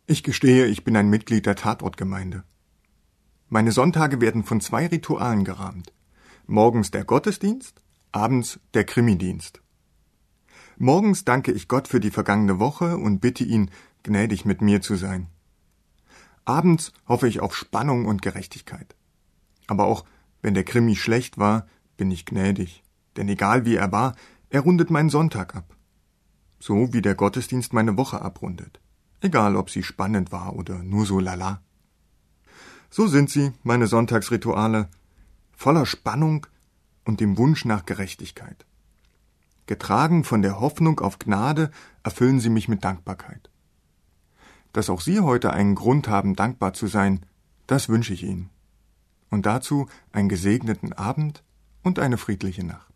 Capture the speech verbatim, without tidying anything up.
Ich gestehe, ich bin ein Mitglied der Tatortgemeinde. Meine Sonntage werden von zwei Ritualen gerahmt. Morgens der Gottesdienst, abends der Krimidienst. Morgens danke ich Gott für die vergangene Woche und bitte ihn, gnädig mit mir zu sein. Abends hoffe ich auf Spannung und Gerechtigkeit. Aber auch wenn der Krimi schlecht war, bin ich gnädig. Denn egal wie er war, er rundet meinen Sonntag ab. So wie der Gottesdienst meine Woche abrundet. Egal, ob sie spannend war oder nur so lala. So sind sie, meine Sonntagsrituale, voller Spannung und dem Wunsch nach Gerechtigkeit. Getragen von der Hoffnung auf Gnade erfüllen sie mich mit Dankbarkeit. Dass auch Sie heute einen Grund haben, dankbar zu sein, das wünsche ich Ihnen. Und dazu einen gesegneten Abend und eine friedliche Nacht.